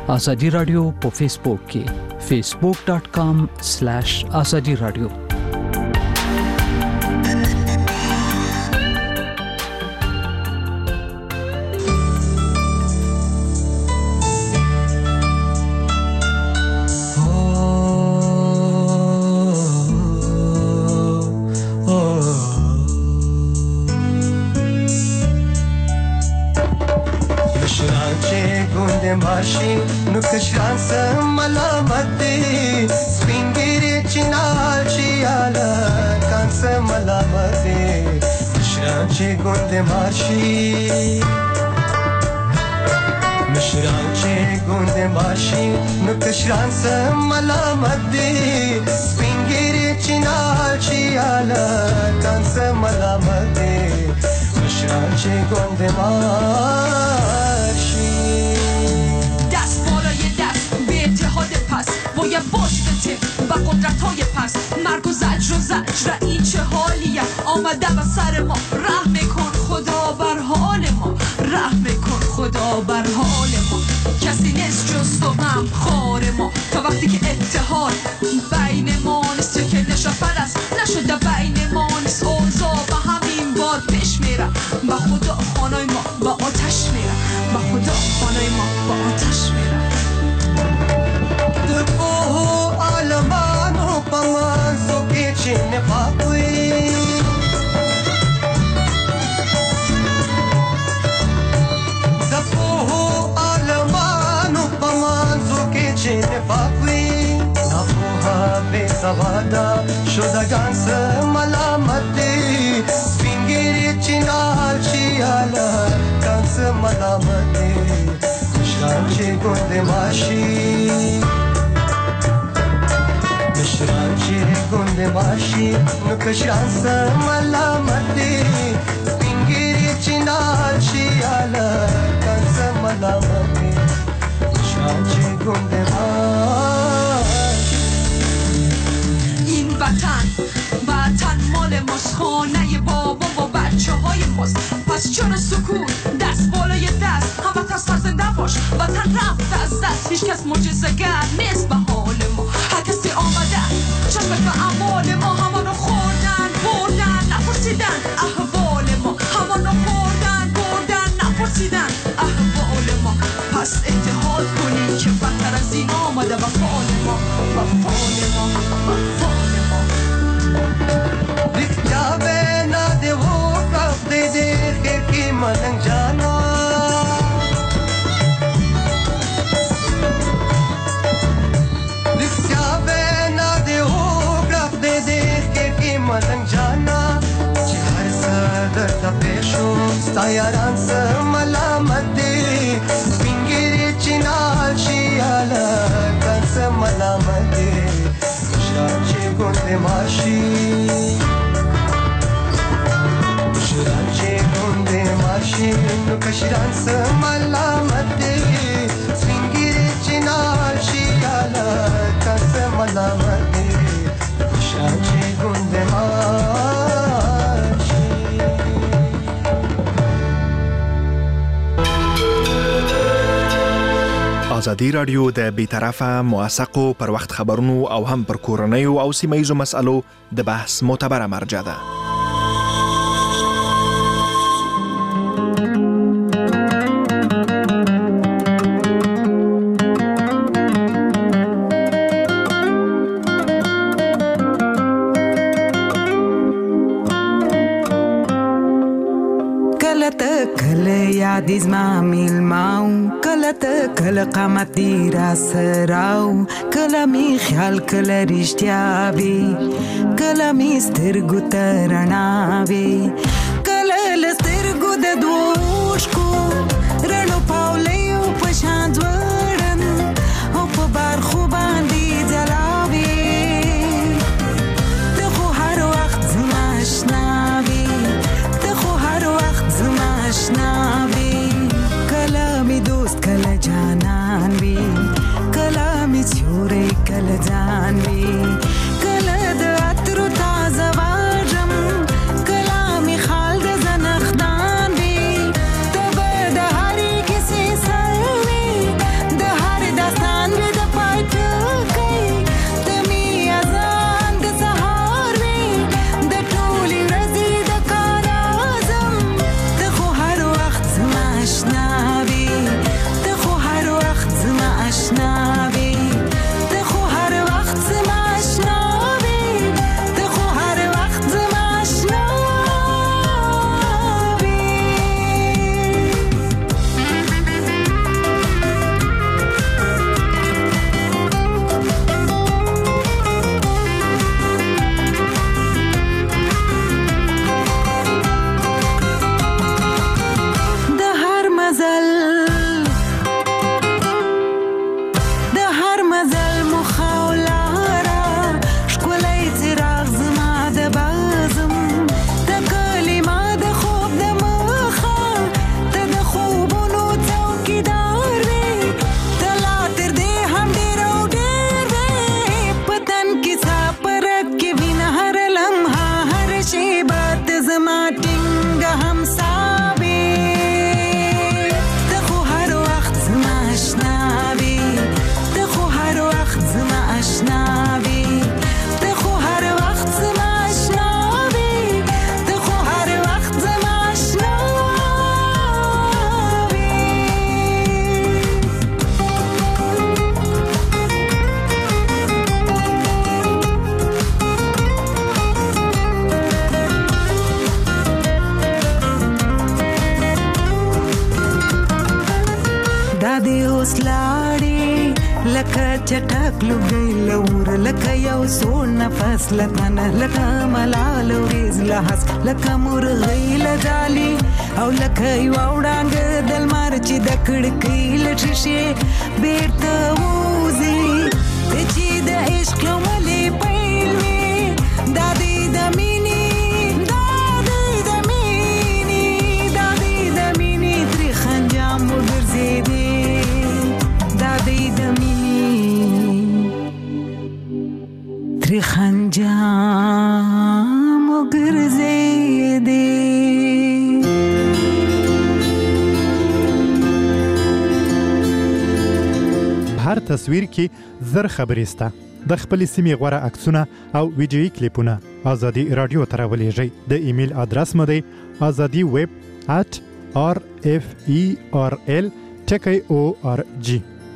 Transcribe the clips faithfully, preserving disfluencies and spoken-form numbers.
ازادي رادیو په فیسبوک کې فیسبوک ډاٹ کام سلیش ازادي رادیو. آمده و سر ما رحم کن خدا بر حال ما، رحم کن خدا بر حال ما. کسی نیست جز تو غم خوار ما، تا وقتی که اتحاد بین ما نیست، تو که نشان پرست نشده بین ما نیست، اوضاع به همین باد پیش میره، با خدا خانای ما با آتش میره، با خدا خانای ما با آتش میره. دکو آلمانو پمازو که چی نفاقوی سوادا شدگان سه ملامتی سپینگیری چینال چیالا کان سه ملامتی مشران چی گند ماشی مشران چی گند ماشی نکشان سه ملامتی سپینگیری چینال چیالا کان سه ملامتی مشران چی گند ماشی. وطن وطن مال ماست، خانه بابا و بچه های ماست، پس چرا سکوت؟ دست بالای دست هموطن سرزنده باش، وطن رفت از دست، هیچ کس معجزه‌گر نیست به حال ما، هر کسی آمده چشمش به اعمال ما، همانو خوردن بردن نپرسیدن احوال ما، همانو خوردن بردن نپرسیدن احوال ما. پس اتحاد کنیم که بدتر از این آمده و فال ما و فال ما و فال Diktabe na de wo kaf de de kher ki malang jana Diktabe na de wo kaf de de kher ki malang jana Che har sadar ta pesho sta yaran sa malamati Pingiri chinal shiala kan sa malamati Shranche gunde mashi Shranche gunde mashi Nukashran sa malamati Svingiri chinal shiala kan sa malamati Shranche gunde mashi ازادي رادیو د بیطرفه موثقو پر وخت خبرونو او هم پر کورنیو او سیمه‌ایزو مسألو د بحث معتبره مرجع ده. یاد زما میلماو کله ته کله قامت دی را سراو کله می خیال کله رښتیا وي کله می سترګو ته رڼا وي کله له سترګو د دوو شکو رڼو پاولیو په شان ځوړن او په برخو باندې ځلا وي ته خو هر وخت زما اشنا وي ته خو هر وخت زما اشنا وي کله می دوست کله جانان وي کله می سیوری کله ځان وي کله د عطرو تازه واژم کله می خال د زنخدان وي لکه چټک لوګي لور لکه یو سو نفس لتنه لکه ملال ورز لحس لکه مرغی لجالي او لکه یو وړاند دل مار چې د کړکۍ لټشي بیرته وځي چې د عشق ملي پېلوي د دې د مینې د دې د مینې د دې د مینې تر خنجام وګرځي دي د دې د مینې تر خنجام وګرځي دي هر تصویر کې زر خبرې سته د خپل سیمې غوړه عکسونه او ویډیويي کلیپونه ازادي رادیو ته راولېږئ د ایمیل ادرس مو دی azadi web at r f e r l ټکی او ار جی.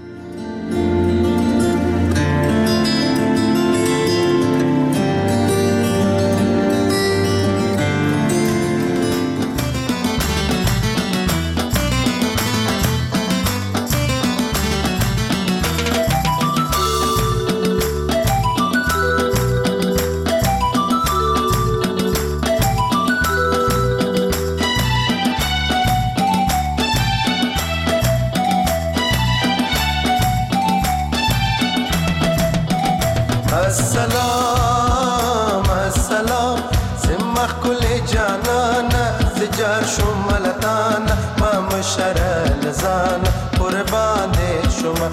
السلام السلام سمخ كل جانانا زجار شمالتانا ما مشر لزانا قربان شما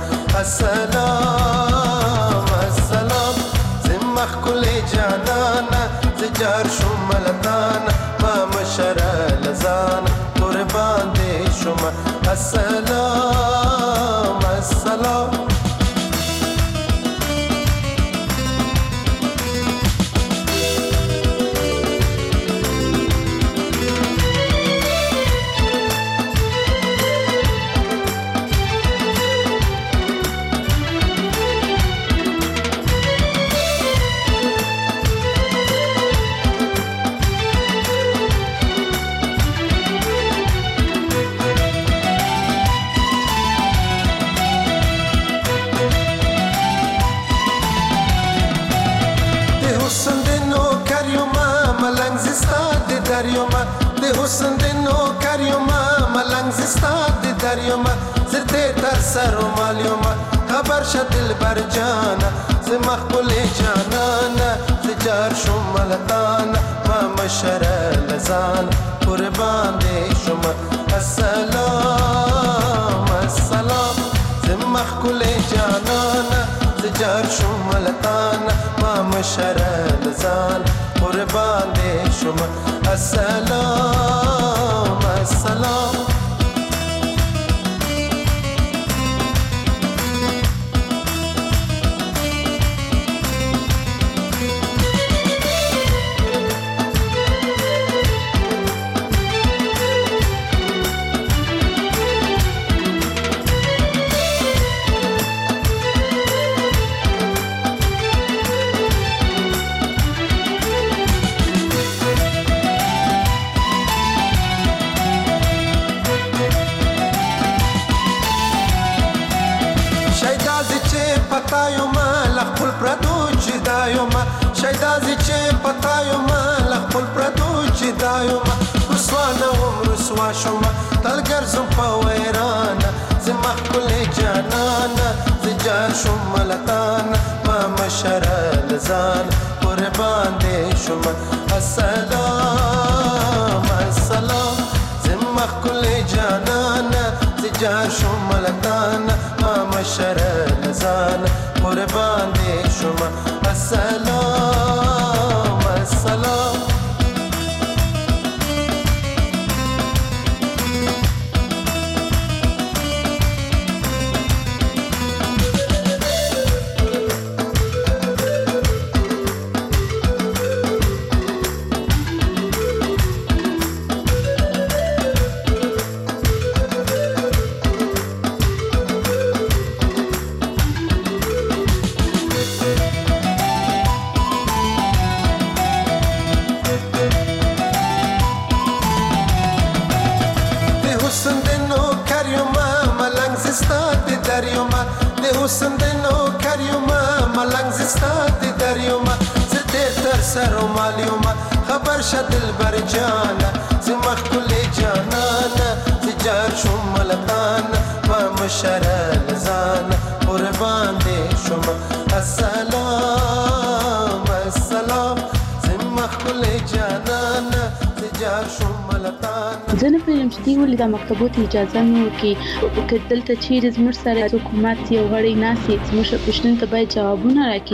السلام السلام سمخ كل جانانا زجار شمالتانا ما مشر لزانا قربان شما السلام السلام دریوما د حسن د نو کریوما ملنګ زستا د دریوما زته تر سر مالیوما خبر شدل بر جانا ز مخبل جانانا زجار شمالتانا ما مشر لزان قربان دی شما السلام السلام ز مخبل جانانا زجار شمالتانا ما مشر لزان قربان دی شما السلام السلام شایدازی چه پتایو ما لخپل پردو جدایو ما رسوانا وم رسوا شما تلگر زم پا ویرانا زمخ کل جانانا زجار شما لطانا ما مشر لزان قربان دی شما السلام السلام زمخ کل جانانا زجار شما لطانا ما مشر لزان قربان دی شما السلام السلام حسن د ورشه دلبر جانه زما ښکلې جانانه زه جار شوم ملتانه په مشره له ځانه قربان دې شومه السلام السلام زما ښکلې جانانه زه جار شوم ملتانه. زه نه پوهېږم چې دوی ولې دا مکتبو ته اجازه نه ورکوي که دلته چیرې زموږ سره حکومت یو غړی ناست وي زموږ پوښتنو ته باید جوابونه راکړي.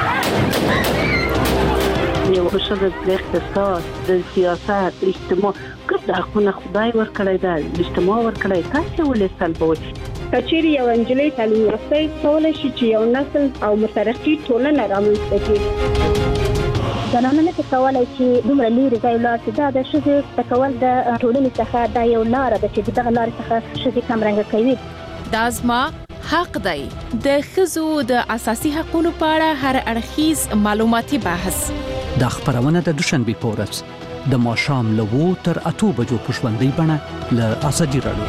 یو ښځه د اقتصاد د سیاست اجتماع ګډ حقونه خدای ورکړی ده اجتماع ورکړی تاسې ولې سلبوئ؟ که چیرې یو نجلۍ تعلیم یافته کولی شي چې یو نسل او مترقي ټولنه رامنځته کړي. زنانه نه کولی چې دومره لرې ځای ولاړ شي. دا د ښځې زده کول د ټولنې څخه دا یو لاره ده چې دغه لارې څخه ښځې کمرنګه کوي. دا زما حق دی. د ښځو د اساسي حقوقو په اړه هر اړخیز معلوماتي بحث دا خبرونه د دوشنبه په ورځ د ماښام له اوو تر اتو بجو په ژوندۍ بڼه له ازادي راډیو.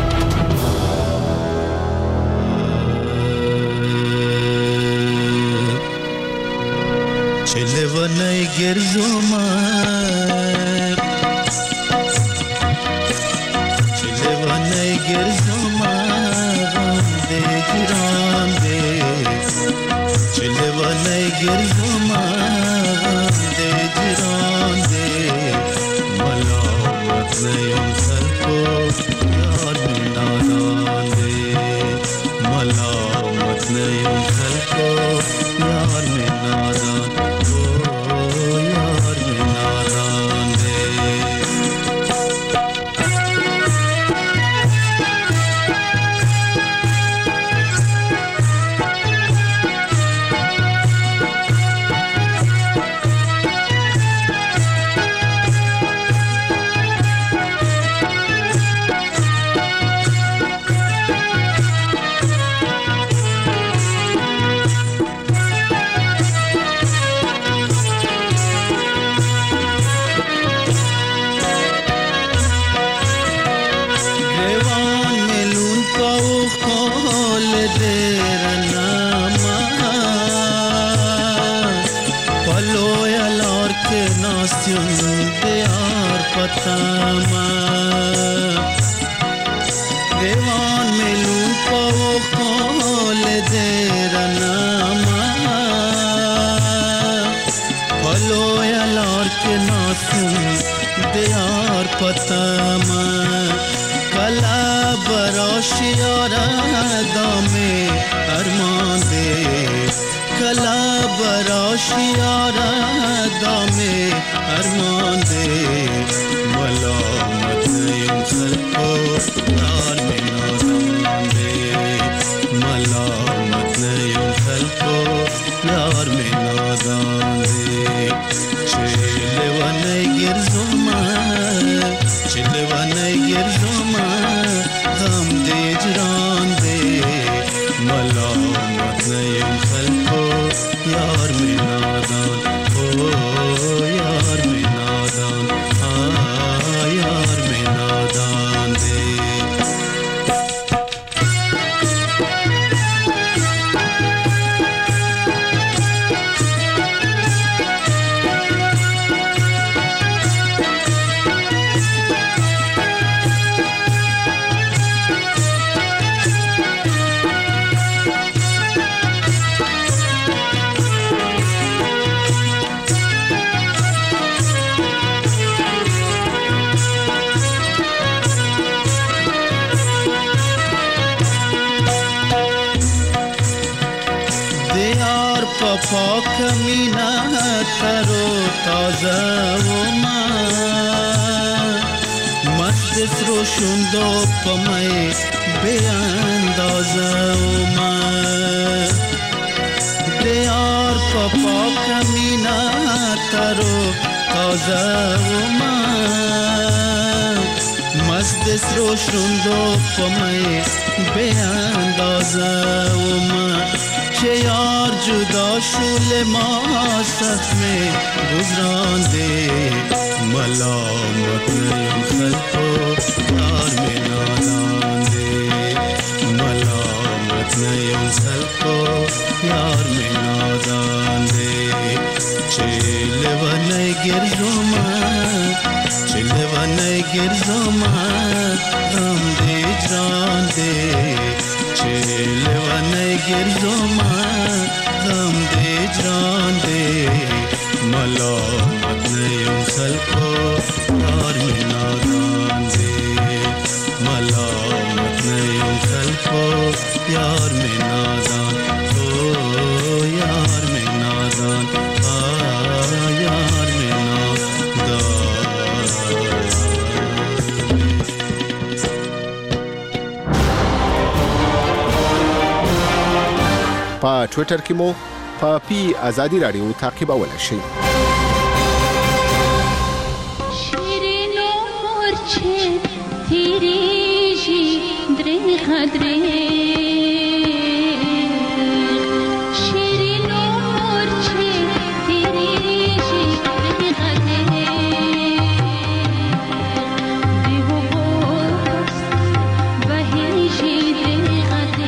چلونای ګرځوما چلونای ګرځوما دې ګران دې چلونای ګرځوما دې ګران دې ملامت نه یم سرکو یار نادان دې ملامت نه یم سرکو یار نادان دیوان ملون پاو خول دیر ناما پلو یلار کے ناسون دیار پتاما کلا براشی آرہ دامے ارمان دے کلا براشی آرہ دامے ارمان دے ملامت نیم خلقو نار میں نادان دے ملامت نیم خلقو نار میں نادان دے چلے ونی گرزوما چلے ونی گرزوما غم دے جران دے ملامت نیم خلقو یار میں نادان او یار میں نادان یار میں نادان دے پاک مینا ترو تازه و من مست روشندو پمای به اندازه و من دیار پاک مینا ترو تازه و من مست روشندو پمای به اندازه و من چه یار جدا شول ما سخت میں گزران دے ملامت نیم خلقو یار میں نادان دے ملامت نیم خلقو یار میں نادان دے چیل و نئی گرزو ما ګرځما غم دې جان دې چې لیوانې ګرځما غم دې جان دې ملامت نه یم خلکو یار مې نادان دې ملامت نه یم خلکو یار مې نادان او یار مې نادان یار مې په ټوئیټر کې مو په پی آزادی رادیو تعقیبولای شئ. شیرینو مورچه تیریږي درې خدرې شیرینو مورچه تیریږي درې خدرې دیو بوس بهیږي درې خدرې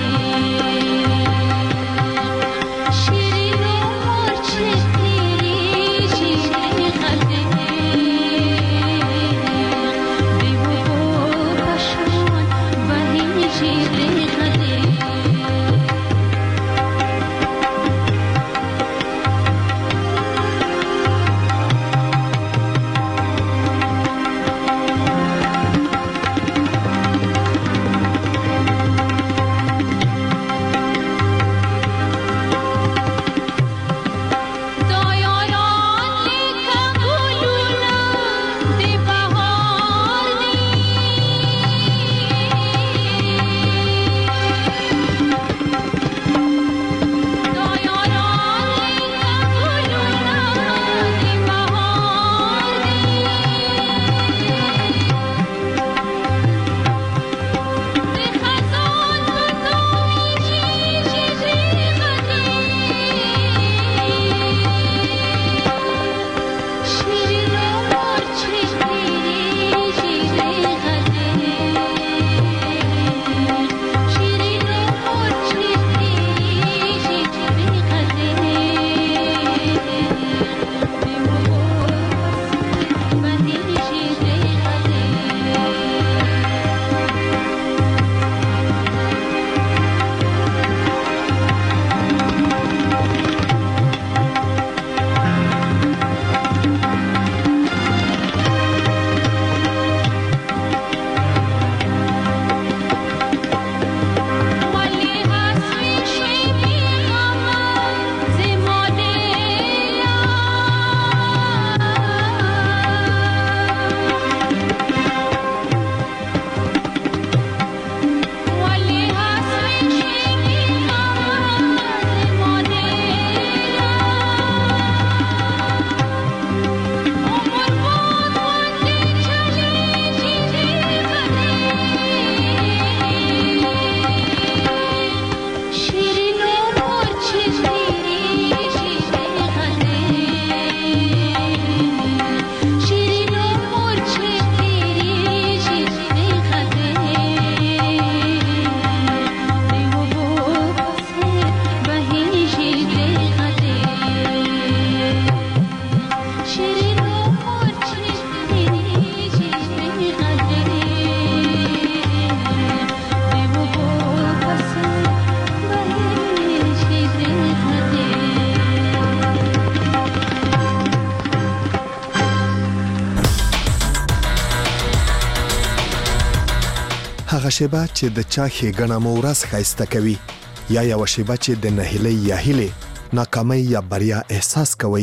هغه شیبه چې د چا ښېګڼه مو ورځ ښایسته کوي یا یوه شیبه چې د نهیلۍ یا هیلې ناکامۍ یا بریا احساس کوئ.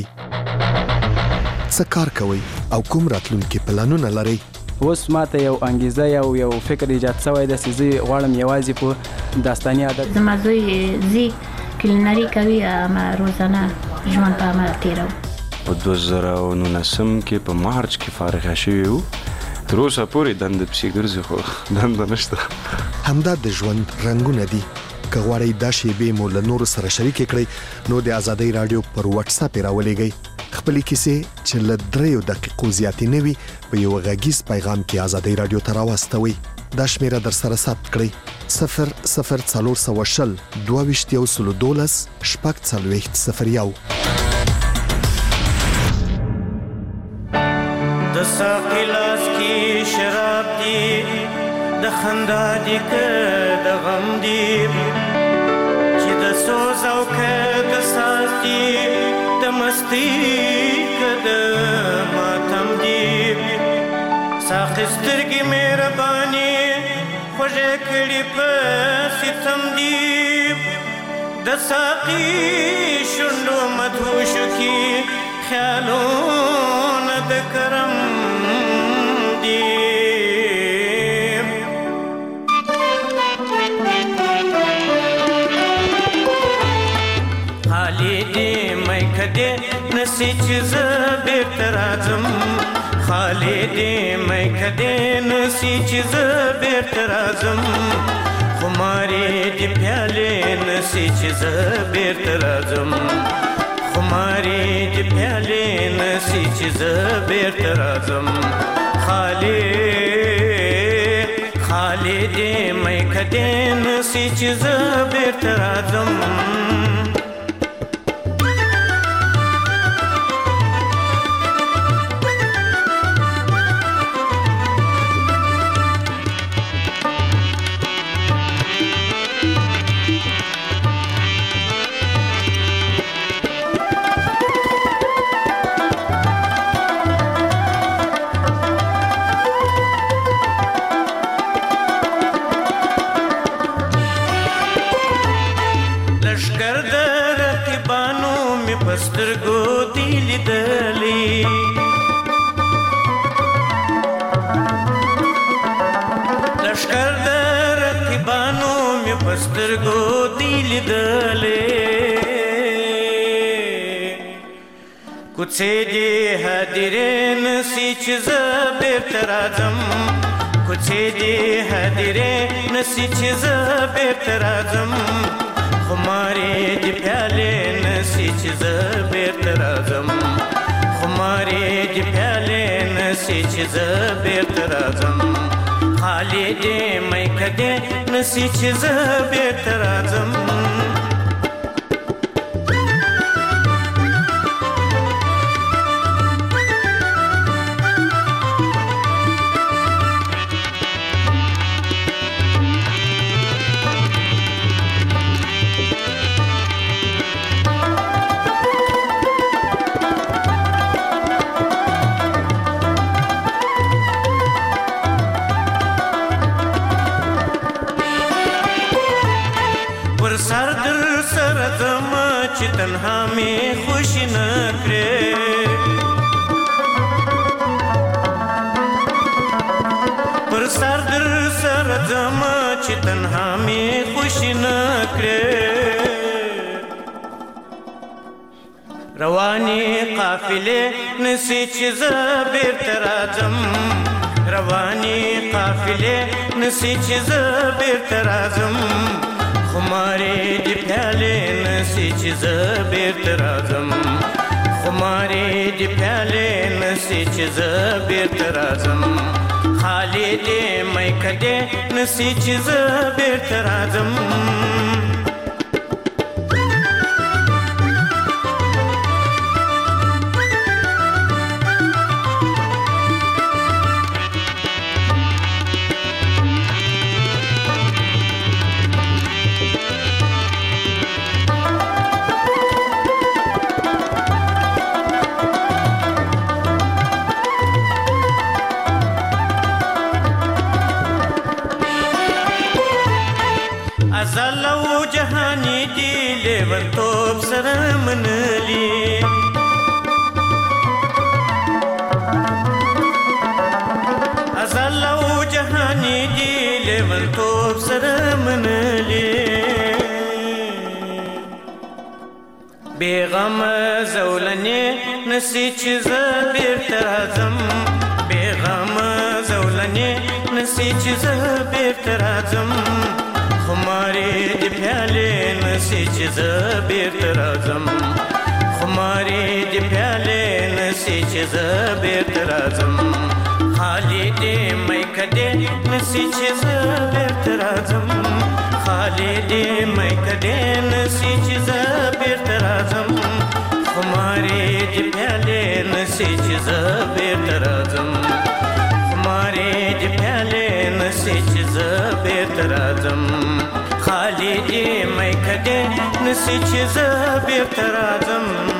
څه کار کوئ او کوم راتلونکي پلانونه لرئ؟ اوس ماته یو انګیزه یو یو فکر ایجاد شوی دی چې زه غواړم یوازې په داستاني عادت زما زوی زی کلینري کوي اما روزانه ژوند په عمل تېروو. په دوه زره نولسم کې په مارچ کې فارغه شوي وو. تر اوسه پورې دنده پسې ګرځي خو دنده نشته. همدا د ژوند رنګونه دي. که غواړئ دا شیبې مو له نورو سره شریکې کړئ نو د آزادۍ راډیو پر واتس اپ یې راولېږئ. خپلې کیسې چې له دریو دقیقو زیاتې نه وي په یو غږیز پیغام کې آزادۍ راډیو ته راواستوئ. دا شمیره در سره ثبت کړئ: صفر صفر څلور سوه شل دوه ویشت یو سلو دولس شپږ څلوېښت صفر یو. د ساقي لاس کې شراب دي د خندا دي که د غم دي چې د سوز او که د ساز دي د مستی که د ماتم دي ساقي سترګې مهرباني خوږې کړي په ستم دي د ساقي شونډو مدهوشو کې خیالونه د کرم دي خالي دې میکه دې نسي چې زه بېرته راځم خالي دې میکه دې نسي چې زه بېرته راځم خمارې دې پیالې نسي چې زه بېرته راځم خمارې دې پیالې نسي چې زه بېرته راځم خالي خالي دې میکه دې نسي چې زه بېرته راځم سترګو دې لیدلې لښکر د رقیبانو مې په سترګو دې لیدلې کوڅې دې هدیرې نسي چې زه بېرته راځم کوڅې دې هدیرې نسي چې زه بېرته راځم خمارې دې پیالې نسي چې زه بېرته راځم خمارې دې پیالې نسي چې زه بېرته راځم خالي دې میکه دې نسي چې زه بېرته راځم چې تنها مې خوشي نه کړې پر سر در سره ځمه چې تنها مې خوشي نه کړې روانې قافلې نسي چې زه بېرته راځم روانې قافلې نسي چې زه بېرته راځم خمارې دې پیالې نسي چې زه بېرته راځم خمارې دې پیالې نسي چې زه بېرته راځم خالي دې میکه دې نسي چې زه بېرته راځم ازل او جهانی دی لیونتوب سره منلی ازل او جهانی دی لیونتوب سره منلی بیغم زولنی نسی چې زه بېرته راځم بیغم زولنی نسی چې زه بېرته راځم خمارې دې پیالې نسي چې زه بېرته راځم خمارې دې پیالې نسي چې زه بېرته راځم خالي دې میکه دې نسي چې زه بېرته راځم خالي دې میکه دې نسي چې زه بېرته راځم خمارې دې پیالې نسي چې زه بېرته راځم بیرته راځم خالي دې مې کده نسی چې زه بیرته راځم